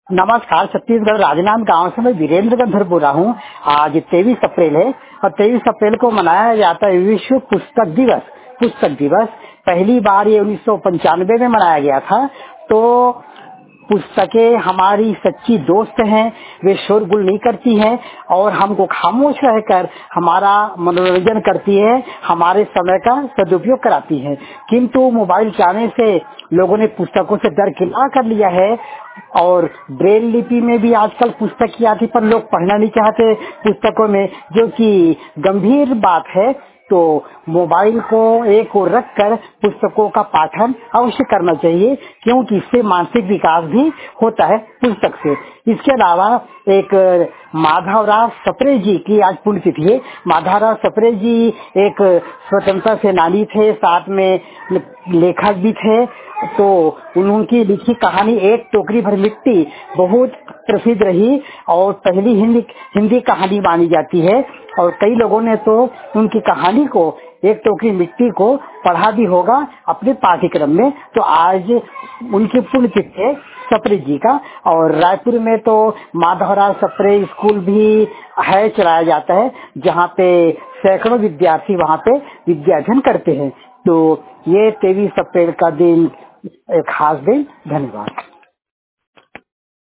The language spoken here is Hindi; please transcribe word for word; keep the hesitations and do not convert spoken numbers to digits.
नमस्कार। छत्तीसगढ़ राजनांद गांव से मैं वीरेंद्र गंधर बोल रहा हूँ। आज तेईस अप्रैल है और तेईस अप्रैल को मनाया जाता है विश्व पुस्तक दिवस। पुस्तक दिवस पहली बार ये उन्नीस सौ पंचानवे में मनाया गया था। तो पुस्तकें हमारी सच्ची दोस्त हैं, वे शोरगुल नहीं करती हैं और हमको खामोश रहकर हमारा मनोरंजन करती है, हमारे समय का सदुपयोग कराती है। किंतु मोबाइल के आने से लोगों ने पुस्तकों से दरकिनार कर लिया है और ब्रेल लिपि में भी आजकल पुस्तक की आती, पर लोग पढ़ना नहीं चाहते पुस्तकों में, जो कि गंभीर बात है। तो मोबाइल को एक ओर रखकर पुस्तकों का पाठन अवश्य करना चाहिए, क्योंकि इससे मानसिक विकास भी होता है पुस्तक से। इसके अलावा एक माधवराव सप्रे जी की आज पुण्यतिथि है। माधवराव सप्रे जी एक स्वतंत्रता सेनानी थे, साथ में लेखक भी थे। तो उनकी लिखी कहानी एक टोकरी भर मिट्टी बहुत प्रसिद्ध रही और पहली हिंदी हिंदी कहानी मानी जाती है और कई लोगों ने तो उनकी कहानी को, एक टोकरी मिट्टी को, पढ़ा भी होगा अपने पाठ्यक्रम में। तो आज उनकी पुण्यतिथि है सप्रे जी का। और रायपुर में तो माधवराव सप्रे स्कूल भी है, चलाया जाता है, जहाँ पे सैकड़ों विद्यार्थी वहाँ पे विद्याध्ययन करते हैं। तो ये तेईस अप्रैल का दिन एक खास दिन। धन्यवाद।